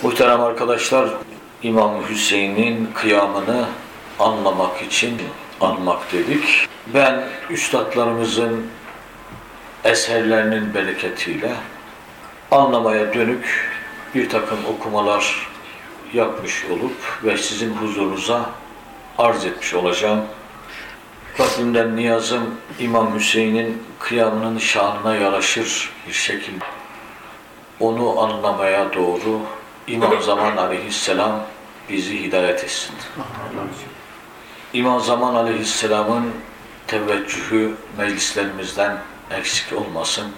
Muhterem arkadaşlar, İmam Hüseyin'in kıyamını anlamak için anmak dedik. Ben üstadlarımızın eserlerinin bereketiyle anlamaya dönük bir takım okumalar yapmış olup ve sizin huzurunuza arz etmiş olacağım. Rabbimden niyazım İmam Hüseyin'in kıyamının şanına yaraşır bir şekilde onu anlamaya doğru İmam Zaman Aleyhisselam bizi hidayet etsin. İmam Zaman Aleyhisselam'ın teveccühü meclislerimizden eksik olmasın.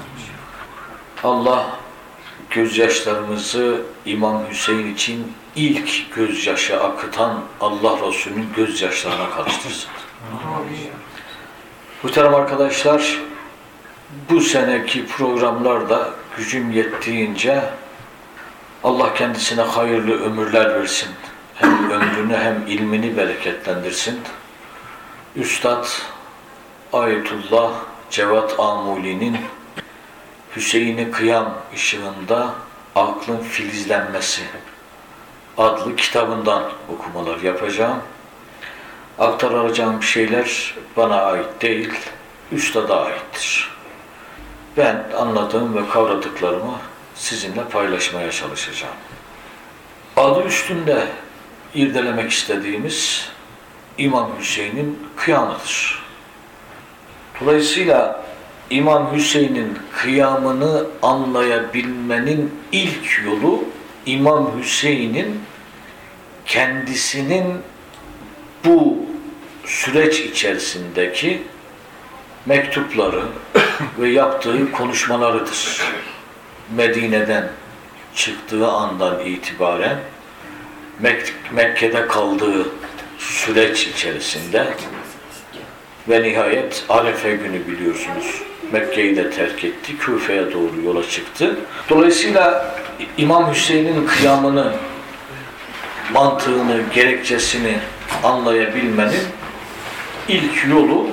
Allah gözyaşlarımızı İmam Hüseyin için ilk gözyaşı akıtan Allah Resulü'nün gözyaşlarına karıştırsın. Muhterem arkadaşlar, bu seneki programlarda gücüm yettiğince Allah kendisine hayırlı ömürler versin. Hem ömrünü hem ilmini bereketlendirsin. Üstad Ayetullah Cevat Amuli'nin Hüseyin'i Kıyam ışığında aklın filizlenmesi adlı kitabından okumalar yapacağım. Aktaracağım şeyler bana ait değil, Üstad'a aittir. Ben anladığım ve kavradıklarımı sizinle paylaşmaya çalışacağım. Adı üstünde irdelemek istediğimiz İmam Hüseyin'in kıyamıdır. Dolayısıyla İmam Hüseyin'in kıyamını anlayabilmenin ilk yolu İmam Hüseyin'in kendisinin bu süreç içerisindeki mektupları ve yaptığı konuşmalarıdır. Medine'den çıktığı andan itibaren Mekke'de kaldığı süreç içerisinde ve nihayet Arefe günü biliyorsunuz Mekke'yi de terk etti, Küfe'ye doğru yola çıktı. Dolayısıyla İmam Hüseyin'in kıyamını, mantığını, gerekçesini anlayabilmenin ilk yolu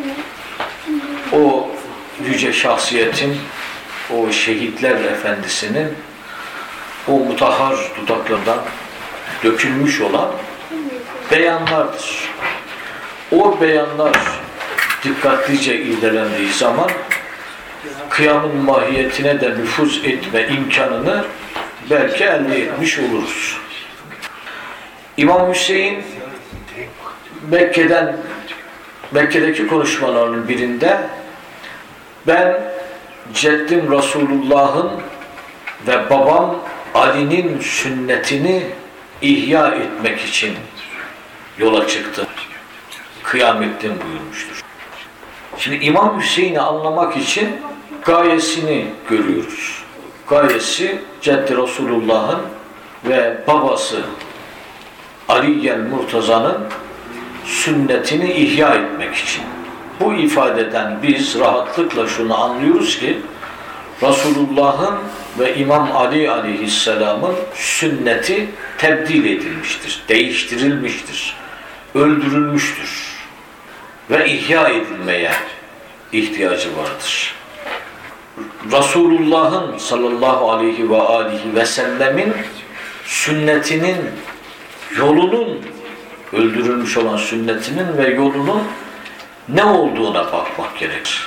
o yüce şahsiyetin, o şehitler efendisinin o mutahhar dudaklarından dökülmüş olan beyanlardır. O beyanlar dikkatlice irdelendiği zaman kıyamın mahiyetine de nüfuz etme imkanını belki elde etmiş oluruz. İmam Hüseyin Mekke'deki konuşmalarının birinde ben ceddim Resulullah'ın ve babam Ali'nin sünnetini ihya etmek için yola çıktım. Kıyam ettim buyurmuştur. Şimdi İmam Hüseyin'i anlamak için gayesini görüyoruz. Gayesi ceddi Resulullah'ın ve babası Ali Murtaza'nın sünnetini ihya etmek için. Bu ifadeden biz rahatlıkla şunu anlıyoruz ki Resulullah'ın ve İmam Ali Aleyhisselam'ın sünneti tebdil edilmiştir, değiştirilmiştir, öldürülmüştür ve ihya edilmeye ihtiyacı vardır. Resulullah'ın sallallahu aleyhi ve aleyhi ve sellemin sünnetinin, yolunun, öldürülmüş olan sünnetinin ve yolunun ne olduğuna bakmak gerekir.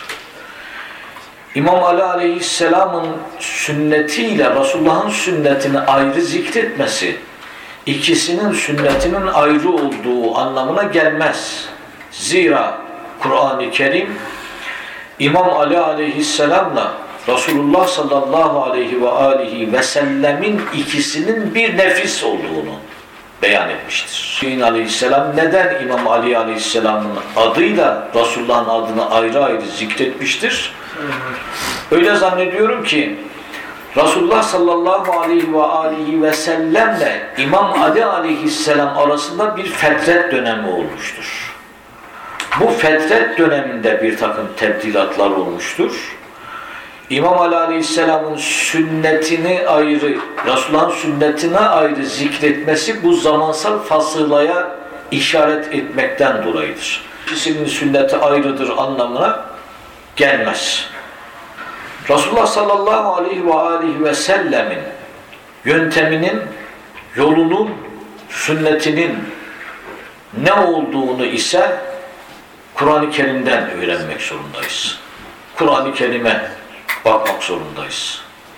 İmam Ali Aleyhisselam'ın sünnetiyle Resulullah'ın sünnetini ayrı zikretmesi, ikisinin sünnetinin ayrı olduğu anlamına gelmez. Zira Kur'an-ı Kerim İmam Ali Aleyhisselam'la Resulullah sallallahu aleyhi ve aleyhi ve sellemin ikisinin bir nefis olduğunu beyan etmiştir. Hüseyin Aleyhisselam neden İmam Ali Aleyhisselam'ın adıyla Resulullah'ın adını ayrı ayrı zikretmiştir? Öyle zannediyorum ki Resulullah sallallahu aleyhi ve aleyhi ve sellemle İmam Ali Aleyhisselam arasında bir fetret dönemi olmuştur. Bu fetret döneminde bir takım tebdilatlar olmuştur. İmam Ali Aleyhisselam'ın sünnetini ayrı, Resulullah'ın sünnetine ayrı zikretmesi bu zamansal fasılaya işaret etmekten dolayıdır. İkisinin sünneti ayrıdır anlamına gelmez. Resulullah sallallahu aleyhi ve sellemin yönteminin, yolunun, sünnetinin ne olduğunu ise Kur'an-ı Kerim'den öğrenmek zorundayız. Kur'an-ı Kerim'e bakmak zorundayız.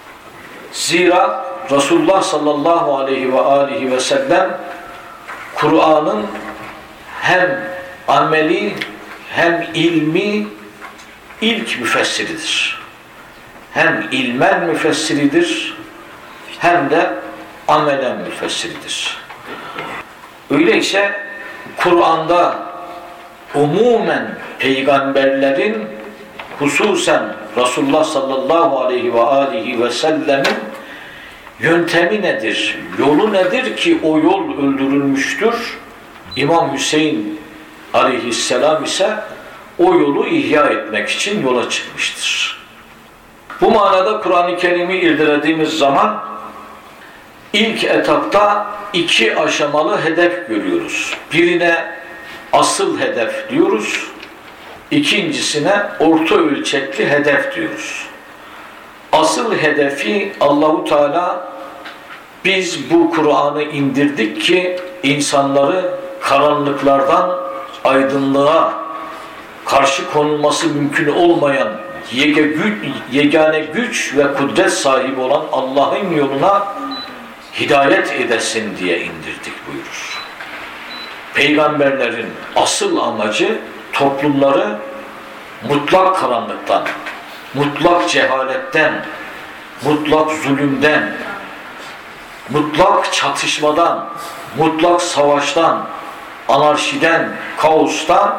Zira Resulullah sallallahu aleyhi ve aleyhi ve sellem Kur'an'ın hem ameli hem ilmi ilk müfessiridir. Hem ilmen müfessiridir hem de amelen müfessiridir. Öyleyse Kur'an'da umumen peygamberlerin, hususen Resulullah sallallahu aleyhi ve aleyhi ve sellemin yöntemi nedir, yolu nedir ki o yol öldürülmüştür? İmam Hüseyin aleyhisselam ise o yolu ihya etmek için yola çıkmıştır. Bu manada Kur'an-ı Kerim'i irdelediğimiz zaman ilk etapta iki aşamalı hedef görüyoruz. Birine asıl hedef diyoruz, ikincisine orta ölçekli hedef diyoruz. Asıl hedefi Allahu Teala biz bu Kur'an'ı indirdik ki insanları karanlıklardan aydınlığa karşı konulması mümkün olmayan yegane güç ve kudret sahibi olan Allah'ın yoluna hidayet edesin diye indirdik buyurur. Peygamberlerin asıl amacı toplumları mutlak karanlıktan, mutlak cehaletten, mutlak zulümden, mutlak çatışmadan, mutlak savaştan, anarşiden, kaostan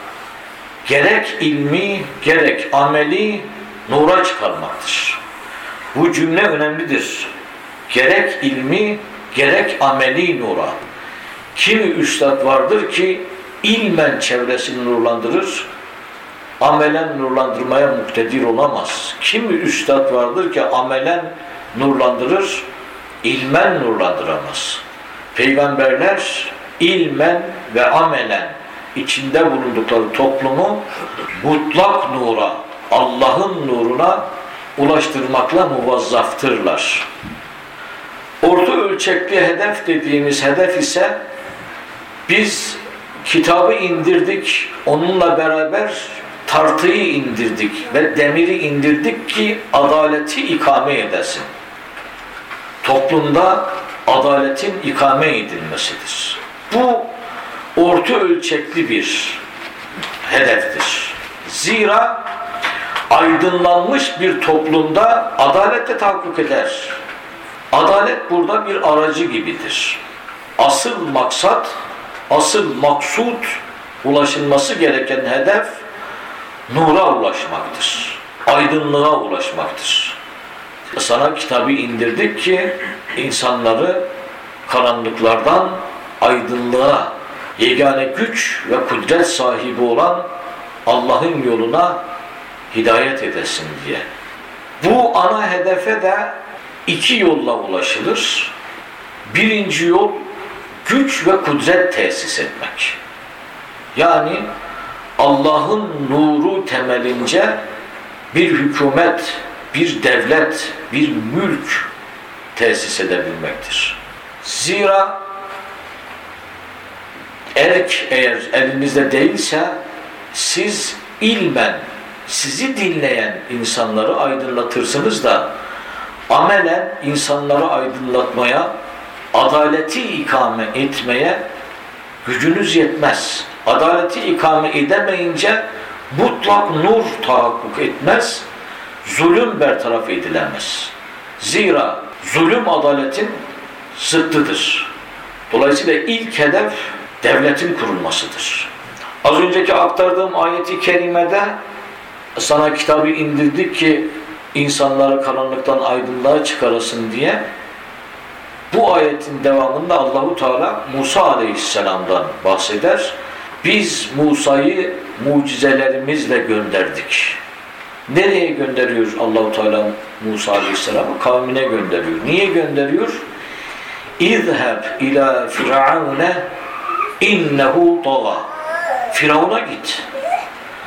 gerek ilmi, gerek ameli nura çıkarmaktır. Bu cümle önemlidir. Gerek ilmi, gerek ameli nura. Kimi üstad vardır ki ilmen çevresini nurlandırır, amelen nurlandırmaya muktedir olamaz. Kimi üstad vardır ki amelen nurlandırır, ilmen nurlandıramaz. Peygamberler ilmen ve amelen içinde bulundukları toplumu mutlak nura, Allah'ın nuruna ulaştırmakla muvazzaftırlar. Orta ölçekli hedef dediğimiz hedef ise biz kitabı indirdik, onunla beraber tartıyı indirdik ve demiri indirdik ki adaleti ikame edesin. Toplumda adaletin ikame edilmesidir. Bu orta ölçekli bir hedeftir. Zira aydınlanmış bir toplumda adalet de tahakkuk eder. Adalet burada bir aracı gibidir. Asıl maksat, asıl maksut, ulaşılması gereken hedef nura ulaşmaktır. Aydınlığa ulaşmaktır. Sana kitabı indirdik ki insanları karanlıklardan aydınlığa, yegane güç ve kudret sahibi olan Allah'ın yoluna hidayet edesin diye. Bu ana hedefe de iki yolla ulaşılır. Birinci yol güç ve kudret tesis etmek. Yani Allah'ın nuru temelince bir hükümet, bir devlet, bir mülk tesis edebilmektir. Zira erk eğer elinizde değilse siz ilmen sizi dinleyen insanları aydınlatırsınız da amelen insanları aydınlatmaya, adaleti ikame etmeye gücünüz yetmez. Adaleti ikame edemeyince mutlak nur tahakkuk etmez, zulüm bertaraf edilemez. Zira zulüm adaletin zıttıdır. Dolayısıyla ilk hedef devletin kurulmasıdır. Az önceki aktardığım ayeti kerimede sana kitabı indirdik ki insanları karanlıktan aydınlığa çıkarasın diye bu ayetin devamında Allahu Teala Musa Aleyhisselam'dan bahseder. Biz Musa'yı mucizelerimizle gönderdik. Nereye gönderiyor Allahu Teala Musa Aleyhisselam'ı? Kavmine gönderiyor. Niye gönderiyor? İzheb ila firavune innehu tagha. Firavun'a git.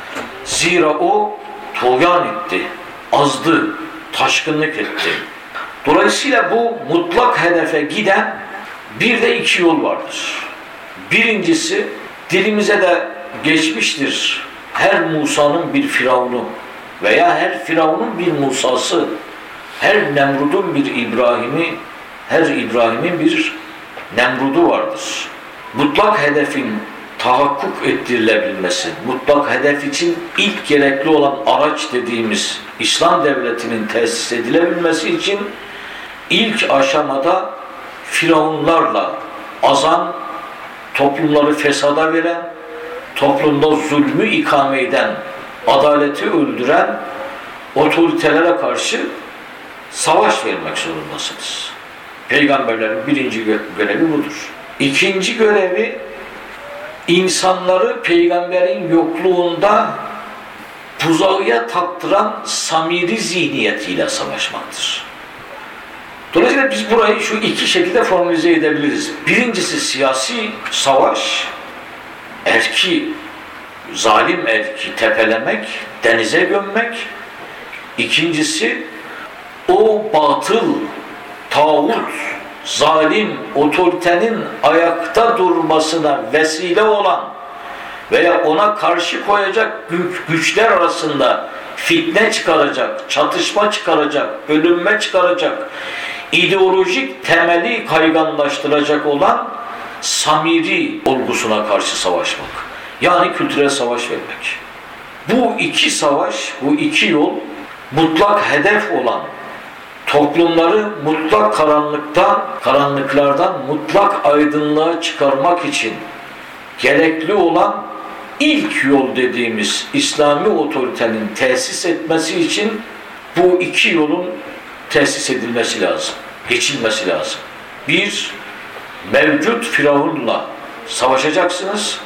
Zira o tuğyan etti, azdı, taşkınlık etti. Dolayısıyla bu mutlak hedefe giden bir de iki yol vardır. Birincisi, dilimize de geçmiştir. Her Musa'nın bir Firavunu veya her Firavun'un bir Musa'sı, her Nemrud'un bir İbrahim'i, her İbrahim'in bir Nemrud'u vardır. Mutlak hedefin tahakkuk ettirilebilmesi, mutlak hedef için ilk gerekli olan araç dediğimiz İslam devletinin tesis edilebilmesi için ilk aşamada firavunlarla azan, toplumları fesada veren, toplumda zulmü ikame eden, adaleti öldüren otoritelere karşı savaş vermek zorundasınız. Peygamberlerin birinci görevi budur. İkinci görevi, insanları peygamberin yokluğunda buzağıya taktıran Samiri zihniyetiyle savaşmaktır. Dolayısıyla biz burayı şu iki şekilde formülize edebiliriz. Birincisi siyasi savaş, zalim erki tepelemek, denize gömmek. İkincisi o batıl, tağut, zalim otoritenin ayakta durmasına vesile olan veya ona karşı koyacak güçler arasında fitne çıkaracak, çatışma çıkaracak, bölünme çıkaracak, ideolojik temeli kayganlaştıracak olan Samiri olgusuna karşı savaşmak. Yani kültürel savaş vermek. Bu iki savaş, bu iki yol mutlak hedef olan toplumları mutlak karanlıklardan mutlak aydınlığa çıkarmak için gerekli olan ilk yol dediğimiz İslami otoritenin tesis etmesi için bu iki yolun tesis edilmesi lazım, geçilmesi lazım. Bir, mevcut Firavun'la savaşacaksınız.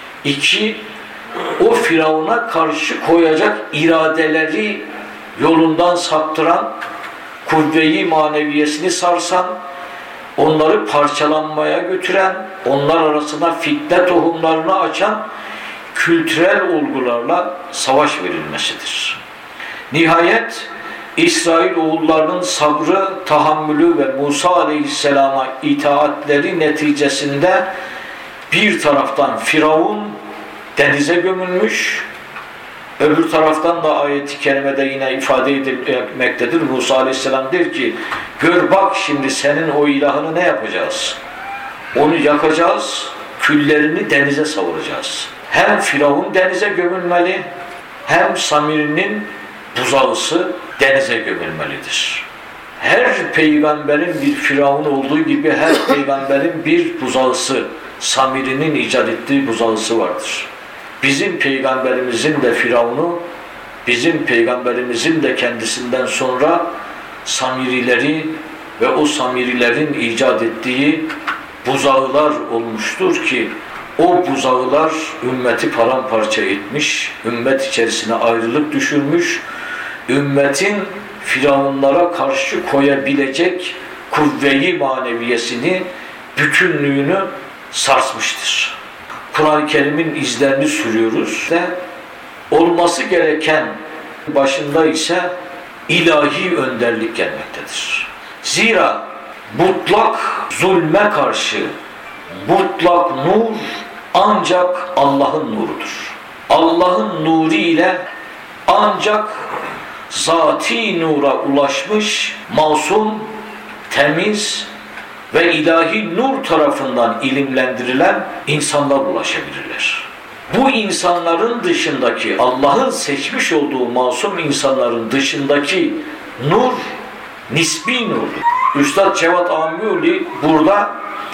İki, o Firavun'a karşı koyacak iradeleri yolundan saptıran, kuvve-i maneviyesini sarsan, onları parçalanmaya götüren, onlar arasında fitne tohumlarını açan kültürel olgularla savaş verilmesidir. Nihayet İsrail oğullarının sabrı, tahammülü ve Musa aleyhisselama itaatleri neticesinde bir taraftan Firavun denize gömülmüş, öbür taraftan da ayet-i kerimede yine ifade edilmektedir. Musa aleyhisselam der ki, gör bak şimdi senin o ilahını ne yapacağız? Onu yakacağız, küllerini denize savuracağız. Hem Firavun denize gömülmeli, hem Samiri'nin buzağısı denize gömülmelidir. Her peygamberin bir Firavun olduğu gibi her peygamberin bir buzağısı, Samiri'nin icat ettiği buzağısı vardır. Bizim peygamberimizin de Firavun'u, bizim peygamberimizin de kendisinden sonra Samirileri ve o Samirilerin icat ettiği buzağılar olmuştur ki o buzağılar ümmeti paramparça etmiş, ümmet içerisine ayrılık düşürmüş, ümmetin Firavunlara karşı koyabilecek kuvve-i maneviyesini, bütünlüğünü sarsmıştır. Kur'an-ı Kerim'in izlerini sürüyoruz ve olması gereken başında ise ilahi önderlik gelmektedir. Zira mutlak zulme karşı mutlak nur ancak Allah'ın nurudur. Allah'ın nuru ile ancak zati nura ulaşmış, masum, temiz ve ilahi nur tarafından ilimlendirilen insanlar ulaşabilirler. Bu insanların dışındaki, Allah'ın seçmiş olduğu masum insanların dışındaki nur, nisbi nurdur. Üstad Cevat Amiyuli burada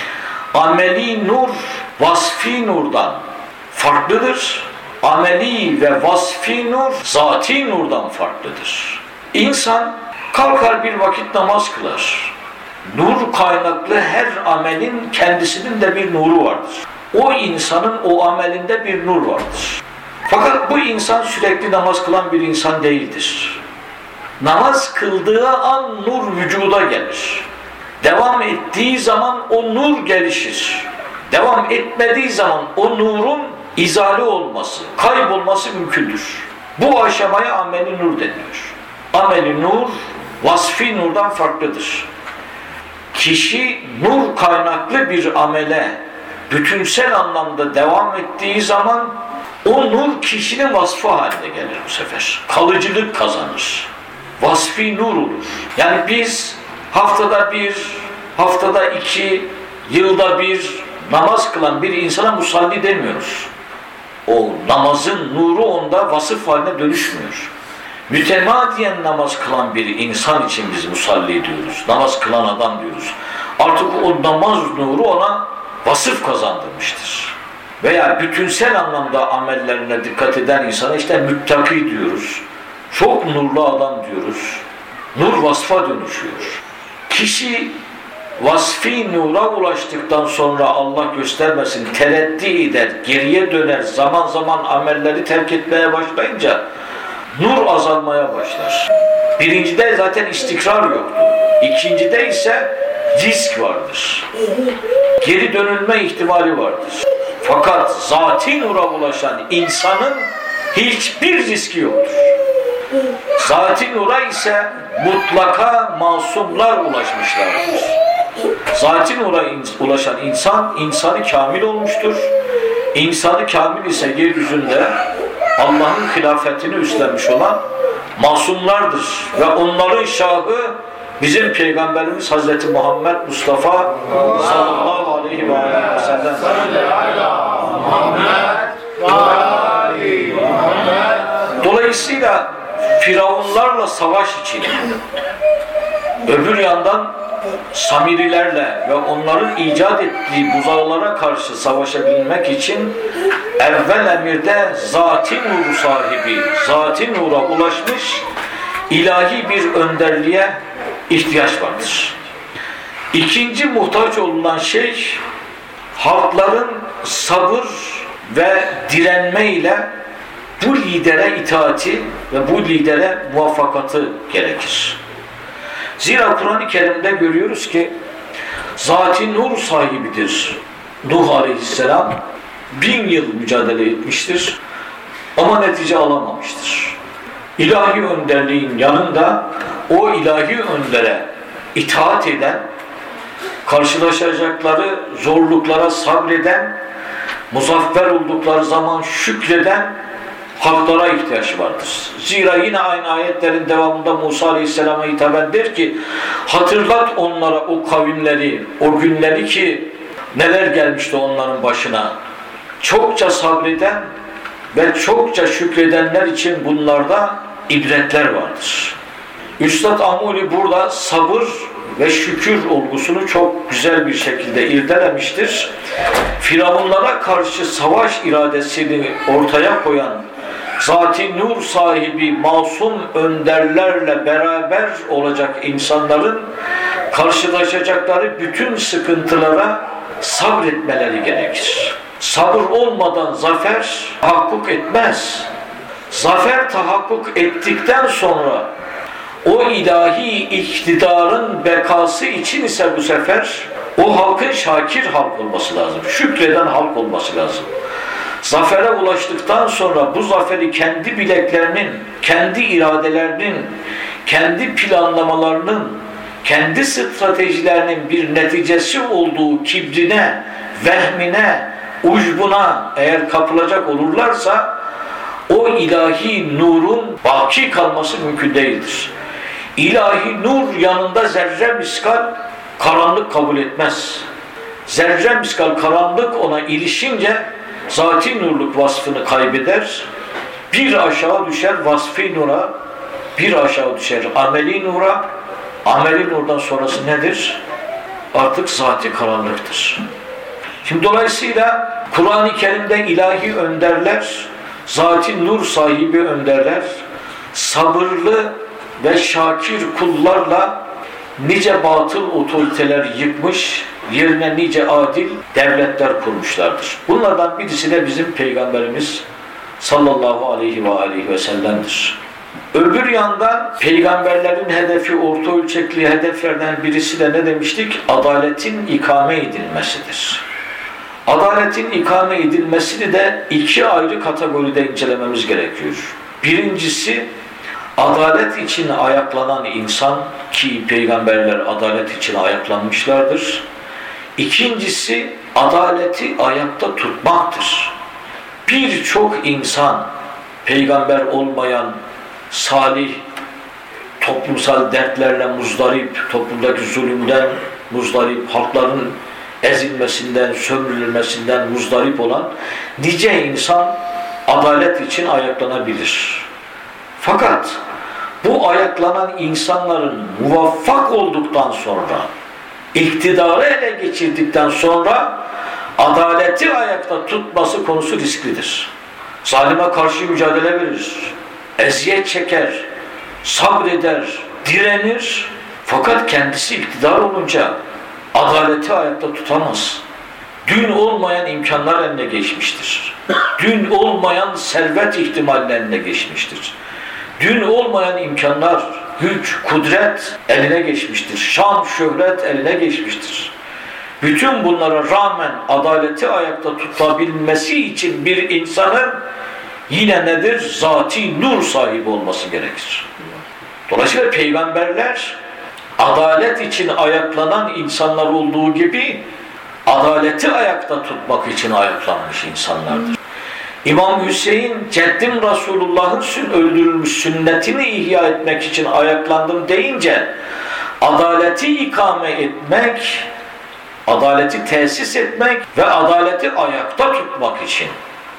ameli nur, vasfi nurdan farklıdır. Ameli ve vasfi nur, zati nurdan farklıdır. İnsan kalkar bir vakit namaz kılar. Nur kaynaklı her amelin kendisinin de bir nuru vardır. O insanın o amelinde bir nur vardır. Fakat bu insan sürekli namaz kılan bir insan değildir. Namaz kıldığı an nur vücuda gelir. Devam ettiği zaman o nur gelişir. Devam etmediği zaman o nurun izale olması, kaybolması mümkündür. Bu aşamaya ameli nur deniyor. Ameli nur, vasfi nurdan farklıdır. Kişi nur kaynaklı bir amele bütünsel anlamda devam ettiği zaman o nur kişinin vasfı haline gelir bu sefer. Kalıcılık kazanır. Vasfi nur olur. Yani biz haftada bir, haftada iki, yılda bir namaz kılan bir insana musalli demiyoruz. O namazın nuru onda vasıf haline dönüşmüyor. Mütemadiyen namaz kılan bir insan için biz musalli diyoruz. Namaz kılan adam diyoruz. Artık o namaz nuru ona vasıf kazandırmıştır. Veya bütünsel anlamda amellerine dikkat eden insana işte müttaki diyoruz. Çok nurlu adam diyoruz. Nur vasfa dönüşüyor. Kişi vasfi nura ulaştıktan sonra Allah göstermesin tereddüt eder, geriye döner, zaman zaman amelleri terk etmeye başlayınca nur azalmaya başlar. Birincide zaten istikrar yoktu. İkincide ise risk vardır. Geri dönülme ihtimali vardır. Fakat zati nura ulaşan insanın hiçbir riski yoktur. Zati nura ise mutlaka masumlar ulaşmışlardır. Zati nura ulaşan insan, insanı kamil olmuştur. İnsanı kamil ise yeryüzünde Allah'ın hilafetini üstlenmiş olan masumlardır. Ve onların şahı bizim Peygamberimiz Hazreti Muhammed Mustafa sallallahu aleyhi ve sellem. Dolayısıyla Firavunlarla savaş için öbür yandan Samirilerle ve onların icat ettiği buzağılara karşı savaşabilmek için evvel emirde zati nuru sahibi, zati nura ulaşmış ilahi bir önderliğe ihtiyaç vardır. İkinci muhtaç olunan şey halkların sabır ve direnme ile bu lidere itaati ve bu lidere muvaffakatı gerekir. Zira Kur'an-ı Kerim'de görüyoruz ki zati nur sahibidir. Nuh Aleyhisselam 1000 yıl mücadele etmiştir ama netice alamamıştır. İlahi önderliğin yanında o ilahi öndere itaat eden, karşılaşacakları zorluklara sabreden, muzaffer oldukları zaman şükreden halklara ihtiyaç vardır. Zira yine aynı ayetlerin devamında Musa Aleyhisselam'a hitaben der ki hatırlat onlara o kavimleri, o günleri ki neler gelmişti onların başına. Çokça sabreden ve çokça şükredenler için bunlarda ibretler vardır. Üstad Amuli burada sabır ve şükür olgusunu çok güzel bir şekilde irdelemiştir. Firavunlara karşı savaş iradesini ortaya koyan zati nur sahibi masum önderlerle beraber olacak insanların karşılaşacakları bütün sıkıntılara sabretmeleri gerekir. Sabır olmadan zafer tahakkuk etmez. Zafer tahakkuk ettikten sonra o ilahi iktidarın bekası için ise bu sefer o halkın şakir halk olması lazım. Şükreden halk olması lazım. Zafere ulaştıktan sonra bu zaferi kendi bileklerinin, kendi iradelerinin, kendi planlamalarının, kendi stratejilerinin bir neticesi olduğu kibrine, vehmine, ucbuna eğer kapılacak olurlarsa o ilahi nurun baki kalması mümkün değildir. İlahi nur yanında zerre miskal karanlık kabul etmez. Zerre miskal karanlık ona ilişince zati nurluk vasfını kaybeder, bir aşağı düşer vasfi nura, bir aşağı düşer ameli nura, ameli nurdan sonrası nedir? Artık zati karanlıktır. Şimdi dolayısıyla Kur'an-ı Kerim'de ilahi önderler, zati nur sahibi önderler, sabırlı ve şakir kullarla nice batıl otoriteler yıkmış, yerine nice adil devletler kurmuşlardır. Bunlardan birisi de bizim Peygamberimiz sallallahu aleyhi ve sellem'dir. Öbür yandan peygamberlerin hedefi, orta ölçekli hedeflerden birisi de ne demiştik? Adaletin ikame edilmesidir. Adaletin ikame edilmesini de iki ayrı kategoride incelememiz gerekiyor. Birincisi, adalet için ayaklanan insan, ki peygamberler adalet için ayaklanmışlardır. İkincisi, adaleti ayakta tutmaktır. Birçok insan, peygamber olmayan, salih, toplumsal dertlerle muzdarip, toplumdaki zulümden muzdarip, halkların ezilmesinden, sömürülmesinden muzdarip olan nice insan adalet için ayaklanabilir. Fakat bu ayaklanan insanların muvaffak olduktan sonra, iktidarı ele geçirdikten sonra adaleti ayakta tutması konusu risklidir. Zalime karşı mücadele verir, eziyet çeker, sabreder, direnir. Fakat kendisi iktidar olunca adaleti ayakta tutamaz. Dün olmayan imkanlar eline geçmiştir. Dün olmayan servet ihtimallerine geçmiştir. Dün olmayan imkanlar, güç, kudret eline geçmiştir. Şan, şöhret eline geçmiştir. Bütün bunlara rağmen adaleti ayakta tutabilmesi için bir insanın yine nedir? Zati nur sahibi olması gerekir. Dolayısıyla peygamberler adalet için ayaklanan insanlar olduğu gibi adaleti ayakta tutmak için ayaklanmış insanlardır. İmam Hüseyin, ceddim Resulullah'ın öldürülmüş sünnetini ihya etmek için ayaklandım deyince adaleti ikame etmek, adaleti tesis etmek ve adaleti ayakta tutmak için.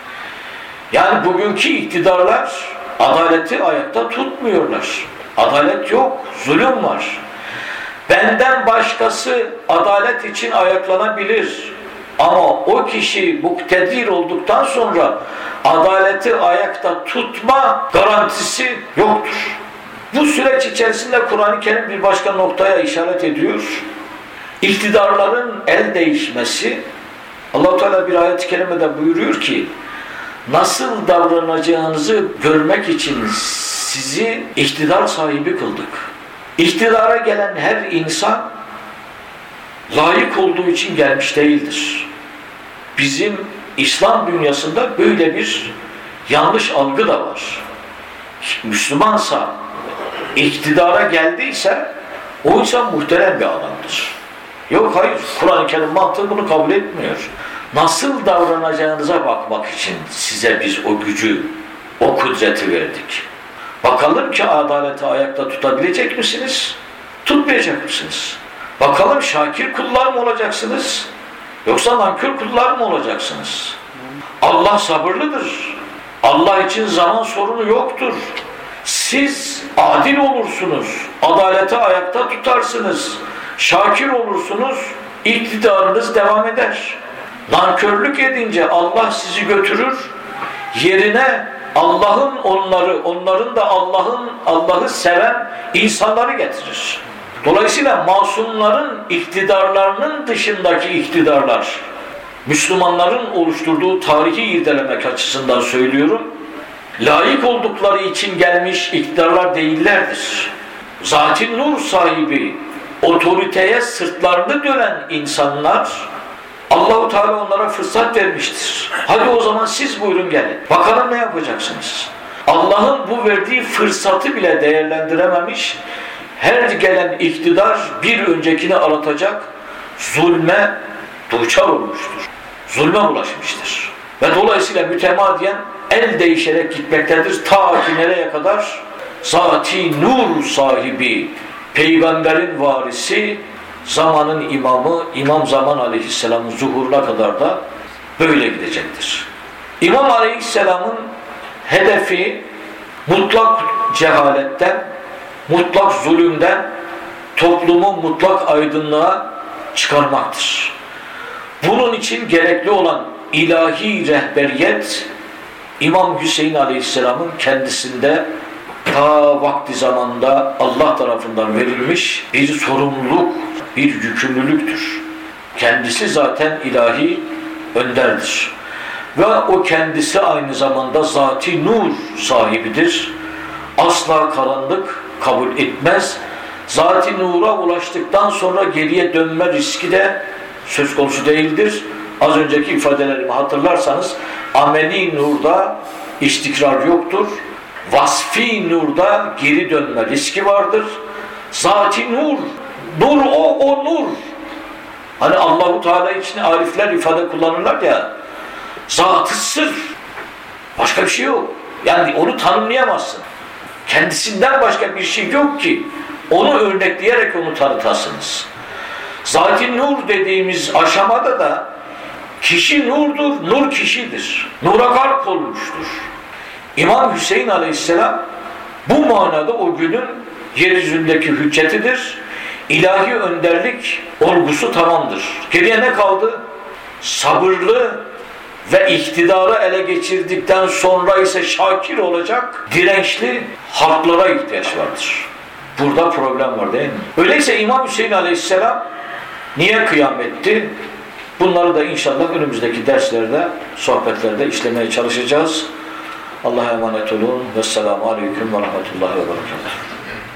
Yani bugünkü iktidarlar adaleti ayakta tutmuyorlar. Adalet yok, zulüm var. Benden başkası adalet için ayaklanabilir. Ama o kişi muktedir olduktan sonra adaleti ayakta tutma garantisi yoktur. Bu süreç içerisinde Kur'an-ı Kerim bir başka noktaya işaret ediyor. İktidarların el değişmesi, Allah-u Teala bir ayet-i kerimede buyuruyor ki, nasıl davranacağınızı görmek için sizi iktidar sahibi kıldık. İktidara gelen her insan layık olduğu için gelmiş değildir. Bizim İslam dünyasında böyle bir yanlış algı da var. Müslümansa, iktidara geldiyse o insan muhterem bir adamdır. Yok hayır, Kur'an-ı Kerim mantığı bunu kabul etmiyor. Nasıl davranacağınıza bakmak için size biz o gücü, o kudreti verdik. Bakalım ki adaleti ayakta tutabilecek misiniz? Tutmayacak mısınız? Bakalım şakir kullar mı olacaksınız? Yoksa nankör kullar mı olacaksınız? Allah sabırlıdır. Allah için zaman sorunu yoktur. Siz adil olursunuz, adaleti ayakta tutarsınız, şakir olursunuz, iktidarınız devam eder. Nankörlük edince Allah sizi götürür, yerine Allah'ın onların da Allah'ı seven insanları getirir. Dolayısıyla masumların iktidarlarının dışındaki iktidarlar, Müslümanların oluşturduğu tarihi irdelemek açısından söylüyorum, layık oldukları için gelmiş iktidarlar değillerdir. Zat-ı nur sahibi, otoriteye sırtlarını dönen insanlar, Allah-u Teala onlara fırsat vermiştir. Hadi o zaman siz buyurun gelin. Bakalım ne yapacaksınız? Allah'ın bu verdiği fırsatı bile değerlendirememiş, her gelen iktidar bir öncekini aratacak zulme duçar olmuştur. Zulme bulaşmıştır. Ve dolayısıyla mütemadiyen el değişerek gitmektedir. Ta ki nereye kadar? Zat-ı nur sahibi, peygamberin varisi, zamanın imamı, İmam Zaman Aleyhisselam'ın zuhuruna kadar da böyle gidecektir. İmam Aleyhisselam'ın hedefi mutlak cehaletten, mutlak zulümden toplumu mutlak aydınlığa çıkarmaktır. Bunun için gerekli olan ilahi rehberiyet, İmam Hüseyin Aleyhisselam'ın kendisinde ta vakti zamanında Allah tarafından verilmiş bir sorumluluk, bir yükümlülüktür. Kendisi zaten ilahi önderdir. Ve o kendisi aynı zamanda zat-ı nur sahibidir. Asla karanlık kabul etmez. Zat-ı nura ulaştıktan sonra geriye dönme riski de söz konusu değildir. Az önceki ifadelerimi hatırlarsanız ameli nurda istikrar yoktur vasfi nurda geri dönme riski vardır. Zati nur. Nur o nur. Hani Allahu Teala için arifler ifade kullanırlar ya, zat-ı sır. Başka bir şey yok. Yani onu tanımlayamazsın. Kendisinden başka bir şey yok ki onu örnekleyerek onu tanıtasınız. Zat-ı nur dediğimiz aşamada da kişi nurdur, nur kişidir. Nura kalp olmuştur. İmam Hüseyin Aleyhisselam bu manada o günün yeryüzündeki hüccetidir. İlahi önderlik olgusu tamamdır. Geriye ne kaldı? Sabırlı ve iktidarı ele geçirdikten sonra ise şakir olacak, dirençli halklara ihtiyaç vardır. Burada problem var değil mi? Öyleyse İmam Hüseyin Aleyhisselam niye kıyam etti? Bunları da inşallah önümüzdeki derslerde, sohbetlerde işlemeye çalışacağız. Allah'a emanet olun. Vesselamu aleyküm ve rahmetullahi ve berekatuhu.